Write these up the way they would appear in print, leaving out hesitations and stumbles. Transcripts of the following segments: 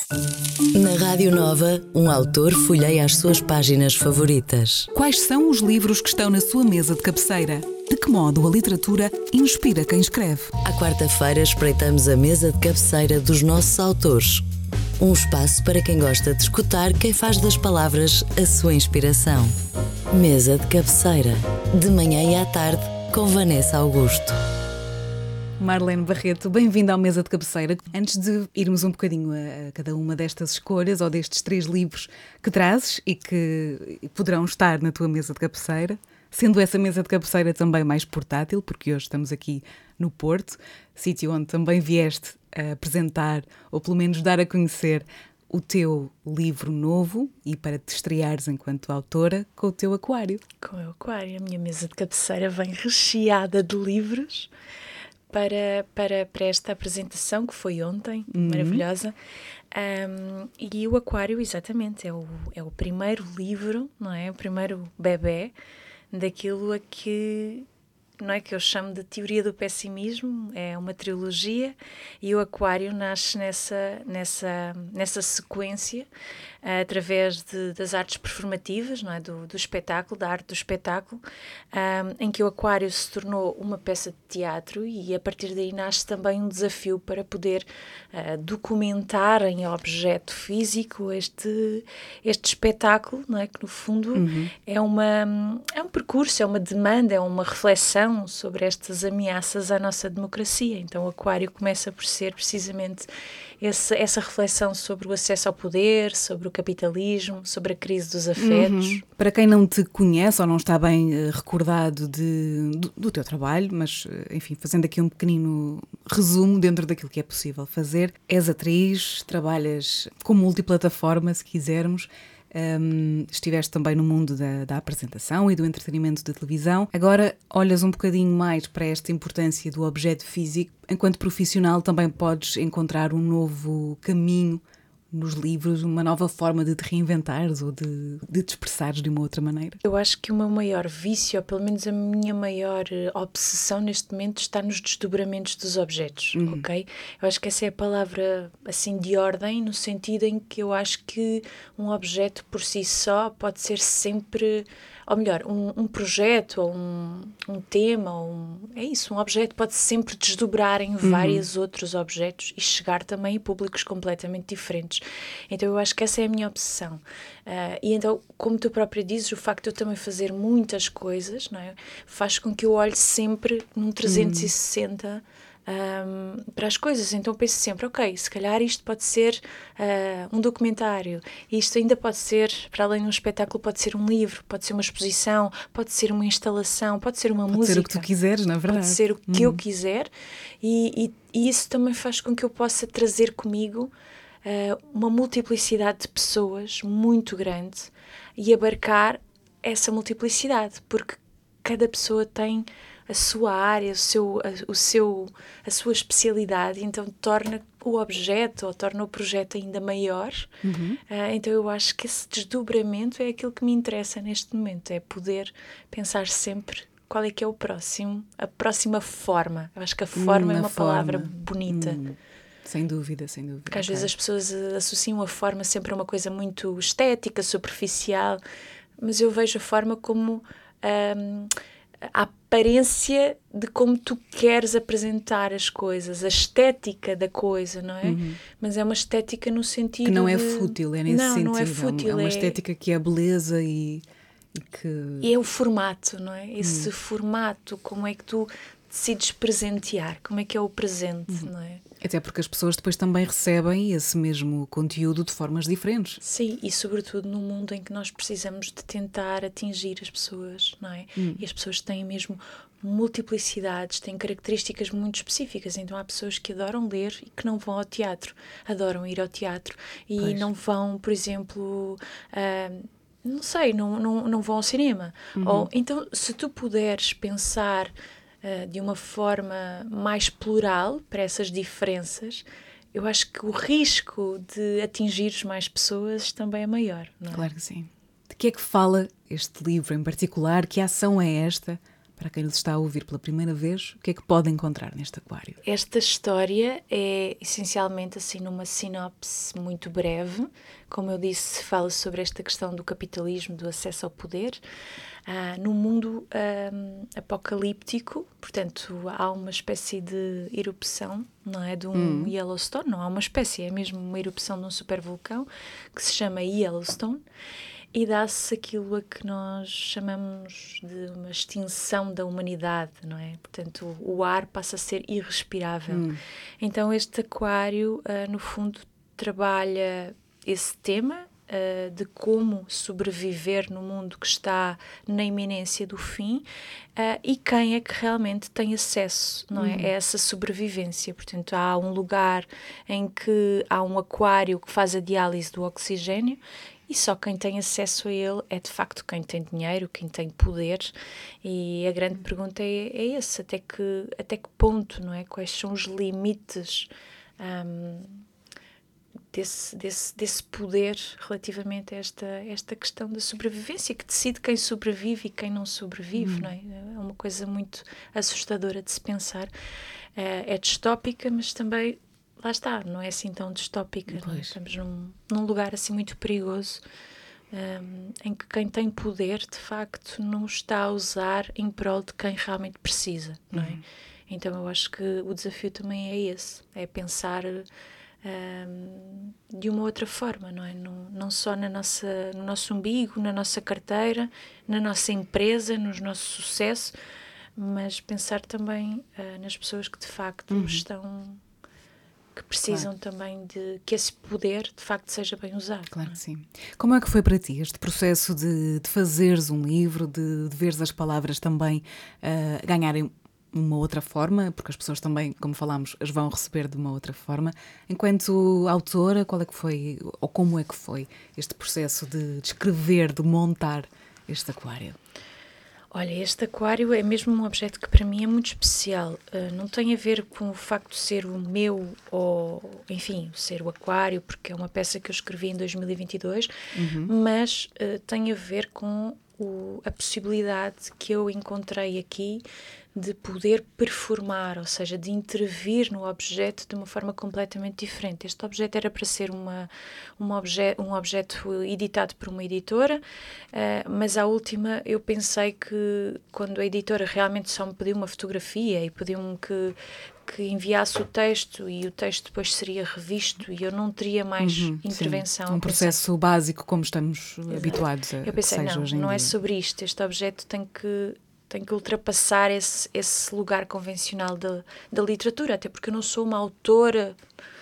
Na Rádio Nova, um autor folheia as suas páginas favoritas. Quais são os livros que estão na sua mesa de cabeceira? De que modo a literatura inspira quem escreve? À quarta-feira espreitamos a mesa de cabeceira dos nossos autores. Um espaço para quem gosta de escutar quem faz das palavras a sua inspiração. Mesa de cabeceira, de manhã e à tarde, com Vanessa Augusto. Marlene Barreto, bem-vinda ao Mesa de Cabeceira. Antes de irmos um bocadinho a cada uma destas escolhas ou destes 3 livros que trazes e que poderão estar na tua mesa de cabeceira, sendo essa mesa de cabeceira também mais portátil, porque hoje estamos aqui no Porto, sítio onde também vieste a apresentar, ou pelo menos dar a conhecer, o teu livro novo e para te estreares enquanto autora com o teu aquário. Com o aquário, a minha mesa de cabeceira vem recheada de livros para esta apresentação que foi ontem, maravilhosa. E o aquário, exatamente, é o primeiro livro, não é? O primeiro bebé daquilo a que, não é, que eu chamo de teoria do pessimismo. É uma trilogia e o aquário nasce nessa sequência através das artes performativas, não é? do espetáculo, da arte do espetáculo, em que o aquário se tornou uma peça de teatro e a partir daí nasce também um desafio para poder documentar em objeto físico este espetáculo, não é? Que no fundo é um percurso, é uma demanda, é uma reflexão sobre estas ameaças à nossa democracia. Então o aquário começa por ser precisamente essa reflexão sobre o acesso ao poder, sobre o capitalismo, sobre a crise dos afetos. Para quem não te conhece ou não está bem recordado do teu trabalho, mas enfim, fazendo aqui um pequenino resumo dentro daquilo que é possível fazer, és atriz, trabalhas com multiplataforma, se quisermos. Estiveste também no mundo da apresentação e do entretenimento de televisão. Agora olhas um bocadinho mais para esta importância do objeto físico. Enquanto profissional também podes encontrar um novo caminho nos livros, uma nova forma de te reinventares ou de te expressares de uma outra maneira. Eu acho que o meu maior vício, ou pelo menos a minha maior obsessão neste momento, está nos desdobramentos dos objetos, ok? Eu acho que essa é a palavra assim de ordem, no sentido em que eu acho que um objeto por si só pode ser sempre, ou melhor, um projeto ou um tema, é isso, um objeto pode sempre desdobrar em vários outros objetos e chegar também a públicos completamente diferentes. Então eu acho que essa é a minha obsessão. E então, como tu própria dizes, o facto de eu também fazer muitas coisas, não é, faz com que eu olhe sempre num 360 para as coisas. Então penso sempre, ok, se calhar isto pode ser um documentário, isto ainda pode ser, para além de um espetáculo, pode ser um livro, pode ser uma exposição, pode ser uma instalação, pode ser uma música. Pode ser o que tu quiseres, na verdade. Pode ser o que eu quiser e isso também faz com que eu possa trazer comigo uma multiplicidade de pessoas muito grande e abarcar essa multiplicidade, porque cada pessoa tem a sua área, a sua especialidade, então torna o objeto ou torna o projeto ainda maior. Então eu acho que esse desdobramento é aquilo que me interessa neste momento, é poder pensar sempre qual é que é a próxima forma. Eu acho que a forma é uma palavra bonita. Sem dúvida, sem dúvida. Porque às vezes as pessoas associam a forma sempre a uma coisa muito estética, superficial, mas eu vejo a forma como a aparência de como tu queres apresentar as coisas, a estética da coisa, não é? Mas é uma estética no sentido que não é fútil, é nesse sentido. Não é fútil. É uma estética que é beleza e que... E é o formato, não é? Esse formato, como é que tu decides presentear, como é que é o presente, não é? Até porque as pessoas depois também recebem esse mesmo conteúdo de formas diferentes. Sim, e sobretudo num mundo em que nós precisamos de tentar atingir as pessoas, não é? E as pessoas têm mesmo multiplicidades, têm características muito específicas, então há pessoas que adoram ler e que não vão ao teatro, adoram ir ao teatro e não vão, por exemplo... não sei, não vão ao cinema. Ou, então, se tu puderes pensar de uma forma mais plural para essas diferenças, eu acho que o risco de atingires mais pessoas também é maior, não é? Claro que sim. De que é que fala este livro em particular? Que ação é esta? para quem nos está a ouvir pela primeira vez, o que é que pode encontrar neste aquário? Esta história é essencialmente assim numa sinopse muito breve. Como eu disse, fala sobre esta questão do capitalismo, do acesso ao poder. No mundo apocalíptico, portanto, há uma espécie de erupção, não é, de um Yellowstone, não há uma espécie, é mesmo uma erupção de um supervulcão que se chama Yellowstone, e dá-se aquilo a que nós chamamos de uma extinção da humanidade, não é? Portanto, o ar passa a ser irrespirável. Então, este aquário, no fundo, trabalha esse tema de como sobreviver no mundo que está na iminência do fim e quem é que realmente tem acesso, não é, a essa sobrevivência. Portanto, há um lugar em que há um aquário que faz a diálise do oxigênio e só quem tem acesso a ele é, de facto, quem tem dinheiro, quem tem poder. E a grande pergunta é esse, até que ponto, não é? Quais são os limites desse poder relativamente a esta questão da sobrevivência, que decide quem sobrevive e quem não sobrevive, não é? É uma coisa muito assustadora de se pensar. É distópica, mas também, lá está, não é assim tão distópica. Não é? Estamos num lugar assim muito perigoso, em que quem tem poder, de facto, não está a usar em prol de quem realmente precisa, não é? Então eu acho que o desafio também é esse, é pensar de uma outra forma, não é? Não só no nosso umbigo, na nossa carteira, na nossa empresa, no nosso sucesso, mas pensar também nas pessoas que de facto que precisam também de que esse poder de facto seja bem usado. Claro que sim. Como é que foi para ti este processo de fazeres um livro, de veres as palavras também ganharem uma outra forma, porque as pessoas também, como falámos, as vão receber de uma outra forma. Enquanto autora, qual é que foi, ou como é que foi este processo de escrever, de montar este aquário? Olha, este aquário é mesmo um objeto que para mim é muito especial. Não tem a ver com o facto de ser o meu, ou enfim, ser o aquário, porque é uma peça que eu escrevi em 2022, mas tem a ver com a possibilidade que eu encontrei aqui de poder performar, ou seja, de intervir no objeto de uma forma completamente diferente. Este objeto era para ser um objeto editado por uma editora, mas à última eu pensei que quando a editora realmente só me pediu uma fotografia e pediu-me que enviasse o texto e o texto depois seria revisto e eu não teria mais intervenção. Sim. Um processo básico como estamos habituados a eu pensei, que seja hoje em dia. Não é sobre isto, este objeto tem que ultrapassar esse lugar convencional da literatura, até porque eu não sou uma autora,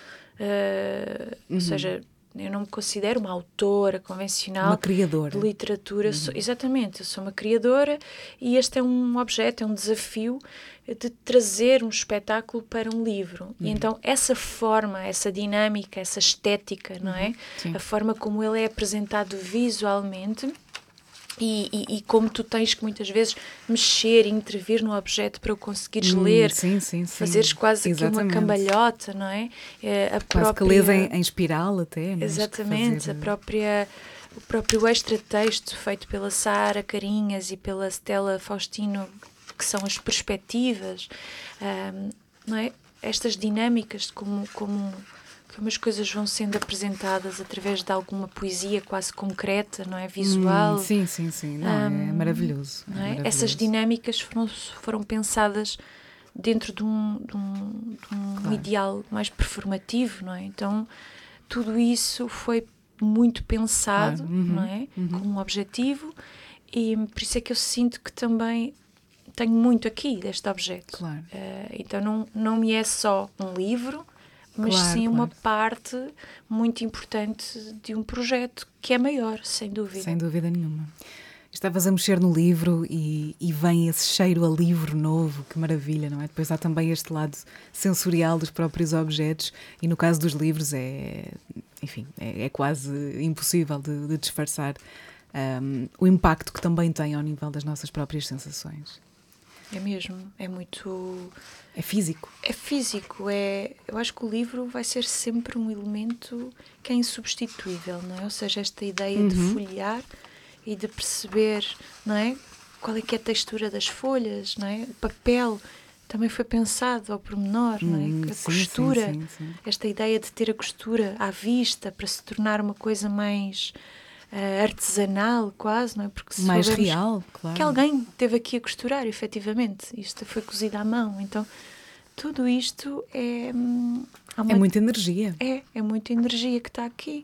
ou seja, eu não me considero uma autora convencional, uma criadora de literatura. Exatamente, eu sou uma criadora e este é um objeto, é um desafio de trazer um espetáculo para um livro. E então essa forma, essa dinâmica, essa estética, não é? Sim. A forma como ele é apresentado visualmente e como tu tens que muitas vezes mexer e intervir no objeto para o conseguires ler, fazeres quase aqui uma cambalhota, não é? Quase que lês em espiral até. Exatamente, o próprio extra-texto feito pela Sara Carinhas e pela Stella Faustino, que são as perspectivas, não é? Estas dinâmicas de como as coisas vão sendo apresentadas através de alguma poesia quase concreta, não é? Visual. Sim. Não, é maravilhoso. Não é? Essas dinâmicas foram pensadas dentro de um ideal mais performativo, não é? Então, tudo isso foi muito pensado, não é? Com um objetivo, e por isso é que eu sinto que também tenho muito aqui deste objeto. Claro. Então, não me é só um livro, mas sim uma parte muito importante de um projeto que é maior, sem dúvida. Sem dúvida nenhuma. Estavas a mexer no livro e vem esse cheiro a livro novo, que maravilha, não é? Depois há também este lado sensorial dos próprios objetos e no caso dos livros é quase impossível de disfarçar o impacto que também tem ao nível das nossas próprias sensações. É mesmo, é muito... É físico. É físico, eu acho que o livro vai ser sempre um elemento que é insubstituível, não é? Ou seja, esta ideia de folhear e de perceber, não é? qual é que é a textura das folhas, não é? O papel também foi pensado ao pormenor, não é? A costura, sim. esta ideia de ter a costura à vista para se tornar uma coisa mais artesanal quase, não é? Porque se mais real, claro. Que alguém teve aqui a costurar, efetivamente. Isto foi cozido à mão, então tudo isto é muita energia. É muita energia que está aqui.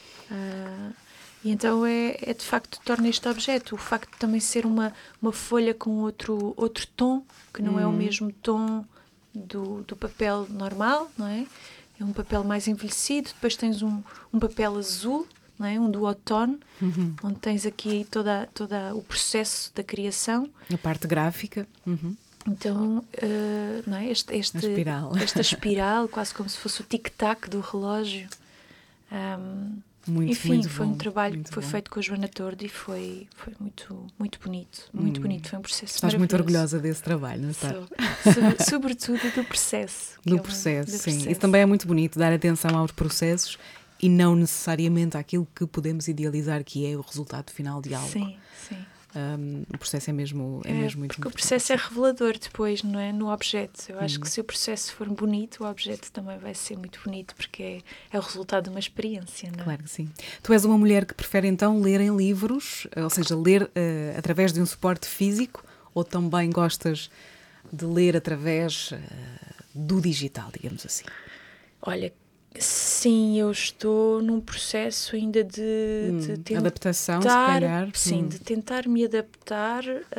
E então é de facto torna este objeto, o facto de também ser uma folha com outro tom, que não é o mesmo tom do papel normal, não é? É um papel mais envelhecido, depois tens um papel azul, não é? Um duotone, onde tens aqui toda o processo da criação. A parte gráfica. Então, não é? Esta espiral, quase como se fosse o tic-tac do relógio. Enfim, muito foi bom, um trabalho que foi bom. feito com a Joana Tordo e foi muito, muito bonito. Muito bonito, foi um processo Estás muito orgulhosa desse trabalho, não está? Sobretudo do processo. Do processo, sim. Isso também é muito bonito, dar atenção aos processos e não necessariamente àquilo que podemos idealizar que é o resultado final de algo. Sim. O processo é mesmo muito porque importante. o processo é revelador depois, não é? No objeto. Eu acho que se o processo for bonito, o objeto também vai ser muito bonito, porque é o resultado de uma experiência, não é? Claro que sim. Tu és uma mulher que prefere então ler em livros, ou seja, ler através de um suporte físico, ou também gostas de ler através do digital, digamos assim? Olha, sim, eu estou num processo ainda de tentar... Adaptação, se calhar. Sim, de tentar me adaptar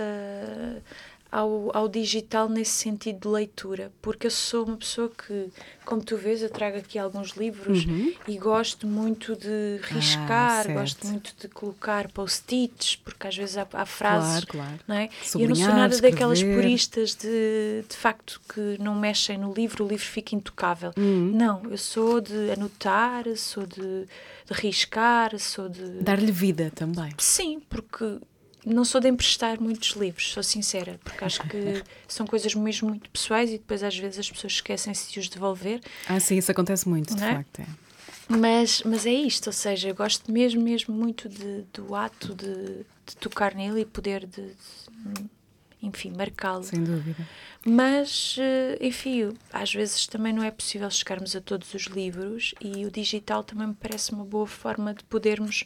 ao digital nesse sentido de leitura, porque eu sou uma pessoa que, como tu vês, eu trago aqui alguns livros e gosto muito de riscar, gosto muito de colocar post-its, porque às vezes há frases, claro. não é? Sublinhar, e eu não sou nada escrever. daquelas puristas de facto que não mexem no livro, o livro fica intocável. Não, eu sou de anotar, sou de riscar, sou de... Dar-lhe vida também. Sim, porque... Não sou de emprestar muitos livros, sou sincera, porque acho que são coisas mesmo muito pessoais e depois às vezes as pessoas esquecem-se de os devolver. Sim, isso acontece muito, de facto. Mas é isto, ou seja, eu gosto mesmo muito do ato de tocar nele e poder enfim, marcá-lo. Sem dúvida. Mas, enfim, às vezes também não é possível chegarmos a todos os livros e o digital também me parece uma boa forma de podermos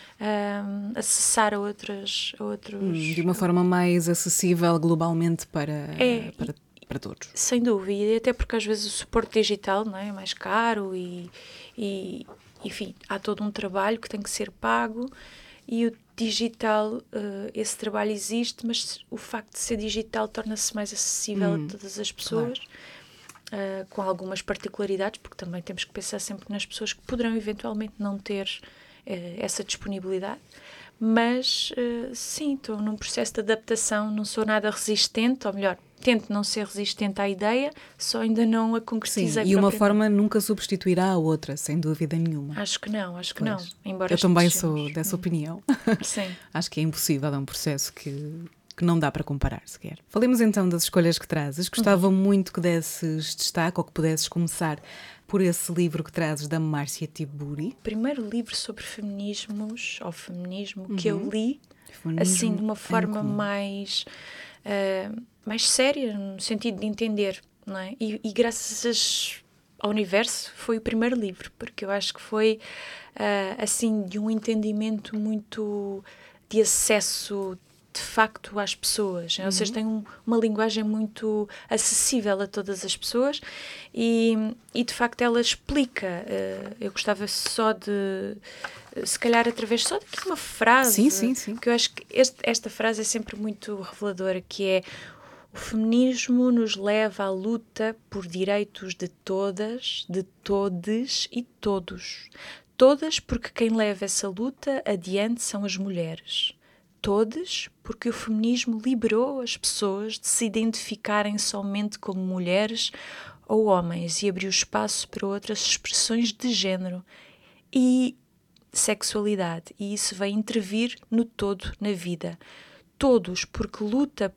acessar a outros... De uma forma mais acessível globalmente para todos. Sem dúvida, e até porque às vezes o suporte digital, não é mais caro e enfim, há todo um trabalho que tem que ser pago e o digital, esse trabalho existe, mas o facto de ser digital torna-se mais acessível a todas as pessoas. Claro. Com algumas particularidades, porque também temos que pensar sempre nas pessoas que poderão eventualmente não ter essa disponibilidade, mas sim, estou num processo de adaptação, não sou nada resistente, ou melhor, tento não ser resistente à ideia, só ainda não a concretizei. Sim, e uma forma nunca substituirá a outra, sem dúvida nenhuma. Acho que não, embora eu também sou dessa opinião. Sim. Acho que é impossível, é um processo que não dá para comparar sequer. Falemos então das escolhas que trazes. Gostava muito que desses destaque ou que pudesses começar por esse livro que trazes da Márcia Tiburi. O primeiro livro sobre feminismo que eu li, assim de uma forma mais séria, no sentido de entender, não é? E graças ao universo foi o primeiro livro, porque eu acho que foi assim de um entendimento muito de acesso de facto às pessoas, ou seja, tem uma linguagem muito acessível a todas as pessoas e de facto ela explica, eu gostava só de, se calhar através só de uma frase, sim. que eu acho que esta frase é sempre muito reveladora, que é: o feminismo nos leva à luta por direitos de todas, de todes e todos. Todas, porque quem leva essa luta adiante são as mulheres. Todas, porque o feminismo liberou as pessoas de se identificarem somente como mulheres ou homens e abriu espaço para outras expressões de género e sexualidade. E isso vai intervir no todo na vida. Todos, porque luta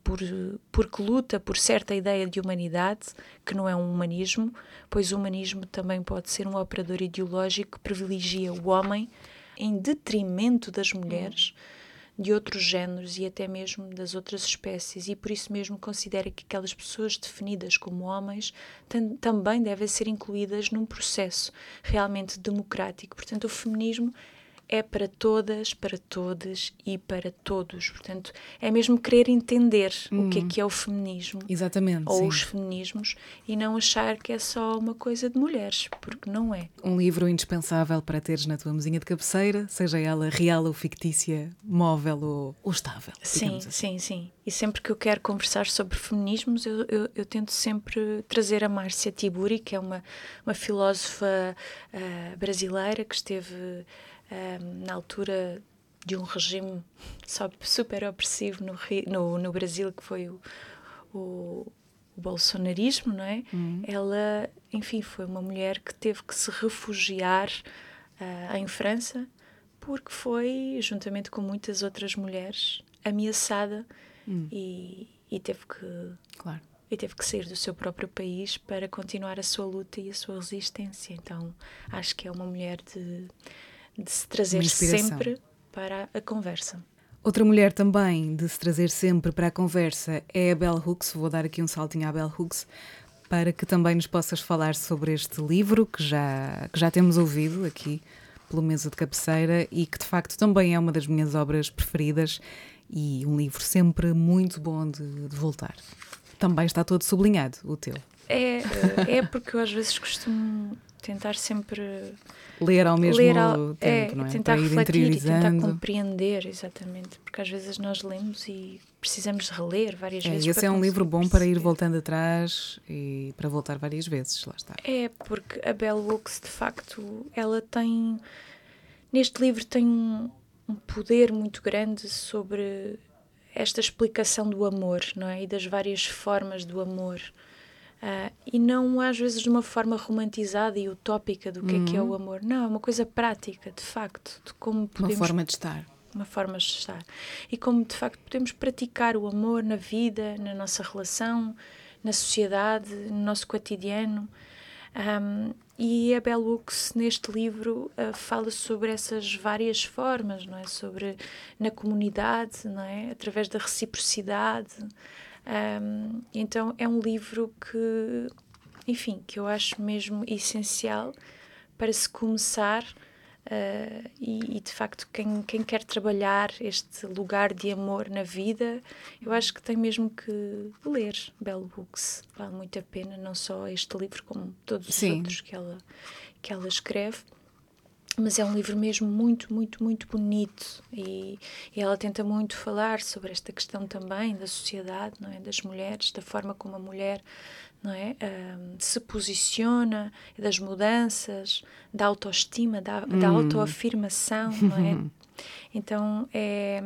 por certa ideia de humanidade, que não é um humanismo, pois o humanismo também pode ser um operador ideológico que privilegia o homem em detrimento das mulheres, de outros géneros e até mesmo das outras espécies, e por isso mesmo considera que aquelas pessoas definidas como homens também devem ser incluídas num processo realmente democrático. Portanto, o feminismo é para todas, para todos e para todos. Portanto, é mesmo querer entender o que é o feminismo. Exatamente, ou sim. os feminismos, e não achar que é só uma coisa de mulheres, porque não é. Um livro indispensável para teres na tua mesinha de cabeceira, seja ela real ou fictícia, móvel ou estável. Sim, assim. sim. E sempre que eu quero conversar sobre feminismos, eu tento sempre trazer a Márcia Tiburi, que é uma filósofa brasileira que esteve na altura de um regime super opressivo no Brasil, que foi o bolsonarismo, não é? Ela, enfim, foi uma mulher que teve que se refugiar em França, porque foi, juntamente com muitas outras mulheres, ameaçada e teve que... Claro. E teve que sair do seu próprio país para continuar a sua luta e a sua resistência. Então, acho que é uma mulher de se trazer sempre para a conversa. Outra mulher também de se trazer sempre para a conversa é a Bell Hooks. Vou dar aqui um saltinho à Bell Hooks para que também nos possas falar sobre este livro que já temos ouvido aqui pelo Mesa de Cabeceira e que de facto também é uma das minhas obras preferidas e um livro sempre muito bom de voltar. Também está todo sublinhado, o teu. É porque eu às vezes costumo tentar sempre... ler ao mesmo tempo, não é? Tentar para ir refletir e tentar interiorizando. compreender, exatamente. Porque às vezes nós lemos e precisamos de reler várias vezes. Esse é um livro bom para ir voltando atrás e para voltar várias vezes, lá está. É, porque a Bell Hooks, de facto, ela tem... Neste livro tem um poder muito grande sobre esta explicação do amor, não é? E das várias formas do amor. E não às vezes de uma forma romantizada e utópica do que é o amor. Não, é uma coisa prática, de facto, de como podemos... Uma forma de estar. Uma forma de estar. E como, de facto, podemos praticar o amor na vida, na nossa relação, na sociedade, no nosso cotidiano. E a Bell Hooks, neste livro, fala sobre essas várias formas, não é? Sobre na comunidade, não é? Através da reciprocidade. Então é um livro que, enfim, que eu acho mesmo essencial para se começar e de facto quem quer trabalhar este lugar de amor na vida, eu acho que tem mesmo que ler Bell Hooks. Vale muito a pena, não só este livro como todos os outros que ela escreve. Mas é um livro mesmo muito, muito, muito bonito e ela tenta muito falar sobre esta questão também da sociedade, não é? Das mulheres, da forma como a mulher, não é? Se posiciona, das mudanças, da autoestima, da autoafirmação, não é? Então é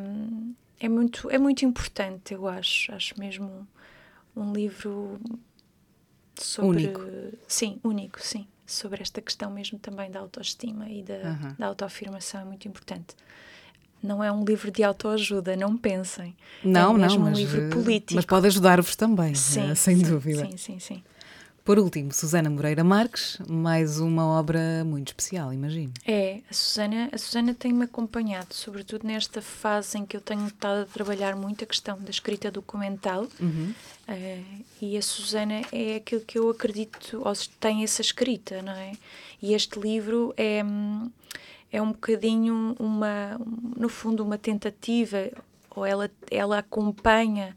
muito importante, eu acho mesmo um livro sobre... Único. Sim, único, sim. Sobre esta questão mesmo também da autoestima e da autoafirmação é muito importante. Não é um livro de autoajuda, não pensem. Não, é mesmo mas, um livro político. Mas pode ajudar-vos também, sim, sem sim, dúvida. Sim. Por último, Susana Moreira Marques, mais uma obra muito especial, imagino. A Susana tem-me acompanhado, sobretudo nesta fase em que eu tenho estado a trabalhar muito a questão da escrita documental. E a Susana é aquilo que eu acredito, ou tem essa escrita, não é? E este livro é um bocadinho, no fundo, uma tentativa, ou ela acompanha...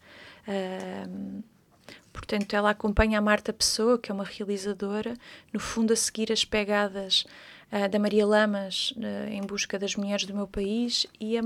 Portanto, ela acompanha a Marta Pessoa, que é uma realizadora, no fundo a seguir as pegadas da Maria Lamas em busca das mulheres do meu país, e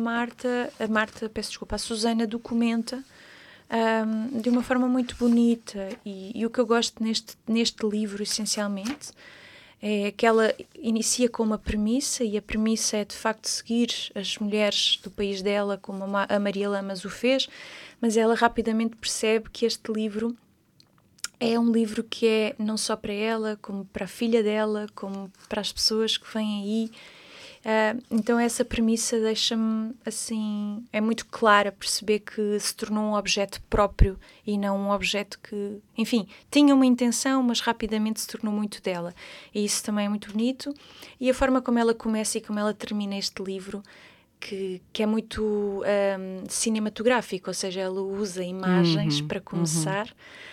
a Susana documenta de uma forma muito bonita. E o que eu gosto neste livro, essencialmente, é que ela inicia com uma premissa, e a premissa é de facto seguir as mulheres do país dela, como a Maria Lamas o fez, mas ela rapidamente percebe que este livro é um livro que é não só para ela, como para a filha dela, como para as pessoas que vêm aí. Então essa premissa deixa-me assim, é muito clara perceber que se tornou um objeto próprio e não um objeto que, enfim, tinha uma intenção, mas rapidamente se tornou muito dela. E isso também é muito bonito. E a forma como ela começa e como ela termina este livro que é muito cinematográfico, ou seja, ela usa imagens para começar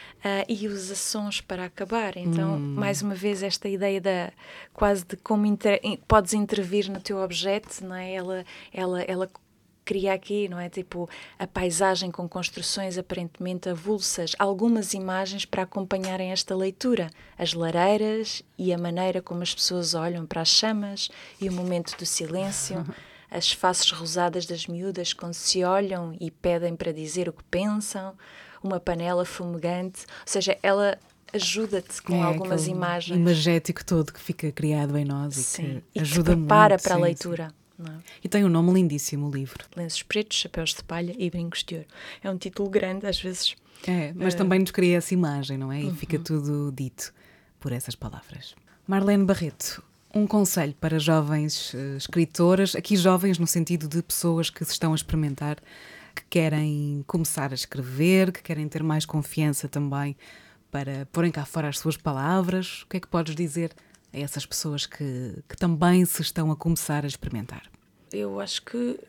e usa sons para acabar. Então, mais uma vez, esta ideia quase de como podes intervir no teu objeto, não é? Ela cria aqui, não é? Tipo, a paisagem com construções aparentemente avulsas, algumas imagens para acompanharem esta leitura. As lareiras e a maneira como as pessoas olham para as chamas e o momento do silêncio, as faces rosadas das miúdas quando se olham e pedem para dizer o que pensam, uma panela fumegante, ou seja, ela ajuda-te com algumas imagens. O imagético todo que fica criado em nós sim, e que ajuda muito. E prepara para a leitura. Não é? E tem um nome lindíssimo, o livro. Lenços pretos, chapéus de palha e brincos de ouro. É um título grande, às vezes. Mas também nos cria essa imagem, não é? E fica tudo dito por essas palavras. Marlene Barreto, um conselho para jovens escritoras, aqui jovens no sentido de pessoas que se estão a experimentar, que querem começar a escrever, que querem ter mais confiança também para porem cá fora as suas palavras. O que é que podes dizer a essas pessoas que também se estão a começar a experimentar? Eu acho que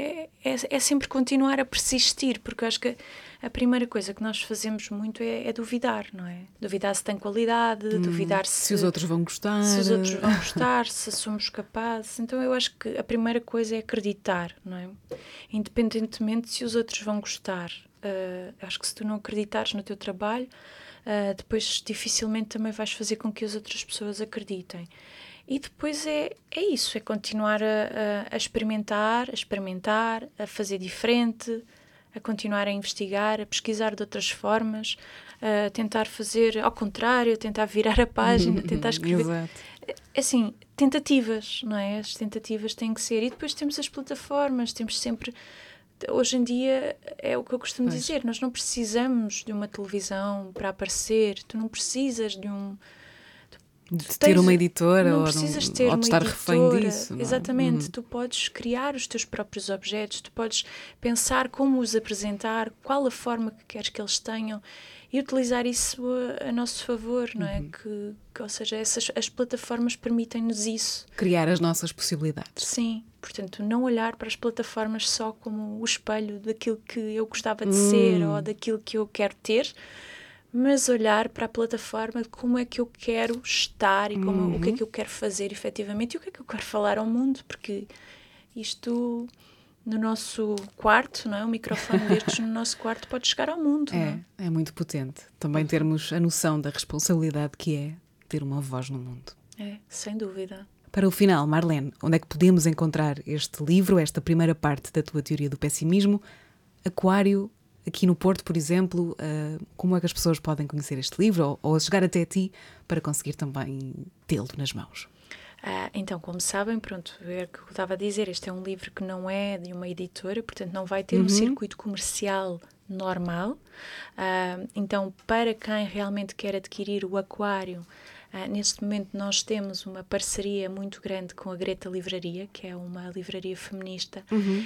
é sempre continuar a persistir, porque eu acho que a primeira coisa que nós fazemos muito é duvidar, não é? Duvidar se tem qualidade, duvidar se os outros vão gostar. Se os outros vão gostar, se somos capazes. Então eu acho que a primeira coisa é acreditar, não é? Independentemente se os outros vão gostar. Acho que se tu não acreditares no teu trabalho, depois dificilmente também vais fazer com que as outras pessoas acreditem. E depois é isso, é continuar a experimentar, a fazer diferente, a continuar a investigar, a pesquisar de outras formas, a tentar fazer ao contrário, a tentar virar a página, tentar escrever. Exato. Assim, tentativas, não é? As tentativas têm que ser. E depois temos as plataformas, temos sempre... Hoje em dia é o que eu costumo dizer, nós não precisamos de uma televisão para aparecer, tu não precisas de ter uma editora ou de estar refém disso. Não é? Exatamente, tu podes criar os teus próprios objetos, tu podes pensar como os apresentar, qual a forma que queres que eles tenham e utilizar isso a nosso favor, não é? Ou seja, as plataformas permitem-nos isso. Criar as nossas possibilidades. Sim, portanto, não olhar para as plataformas só como o espelho daquilo que eu gostava de ser ou daquilo que eu quero ter, mas olhar para a plataforma de como é que eu quero estar e o que é que eu quero fazer efetivamente e o que é que eu quero falar ao mundo, porque isto no nosso quarto, não é? Um microfone destes no nosso quarto pode chegar ao mundo. É muito potente. Também termos a noção da responsabilidade que é ter uma voz no mundo. É, sem dúvida. Para o final, Marlene, onde é que podemos encontrar este livro, esta primeira parte da tua teoria do pessimismo? Aquário, aqui no Porto, por exemplo, como é que as pessoas podem conhecer este livro ou chegar até ti para conseguir também tê-lo nas mãos? Então, como sabem, pronto, é o que eu estava a dizer, este é um livro que não é de uma editora, portanto não vai ter um circuito comercial normal. Então, para quem realmente quer adquirir o Aquário, neste momento nós temos uma parceria muito grande com a Greta Livraria, que é uma livraria feminista,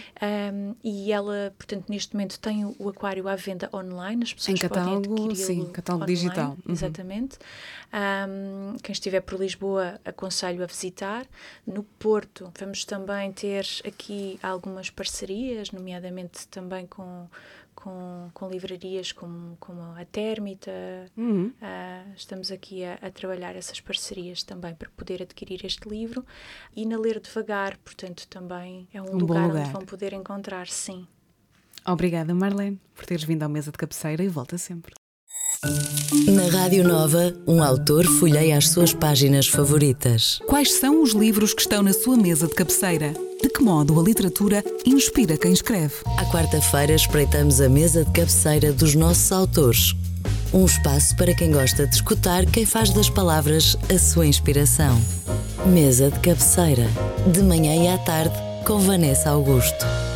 e ela, portanto, neste momento tem o Aquário à venda online, as pessoas podem adquiri-lo catálogo online, digital. Exatamente. Quem estiver por Lisboa, aconselho a visitar. No Porto, vamos também ter aqui algumas parcerias, nomeadamente também com livrarias como a Térmita. Estamos aqui a trabalhar essas parcerias também para poder adquirir este livro. E na Ler Devagar, portanto, também é um lugar onde vão poder encontrar, sim. Obrigada, Marlene, por teres vindo à Mesa de Cabeceira e volta sempre. Na Rádio Nova, um autor folheia as suas páginas favoritas. Quais são os livros que estão na sua mesa de cabeceira? De que modo a literatura inspira quem escreve? À quarta-feira espreitamos a mesa de cabeceira dos nossos autores. Um espaço para quem gosta de escutar quem faz das palavras a sua inspiração. Mesa de Cabeceira, de manhã e à tarde, com Vanessa Augusto.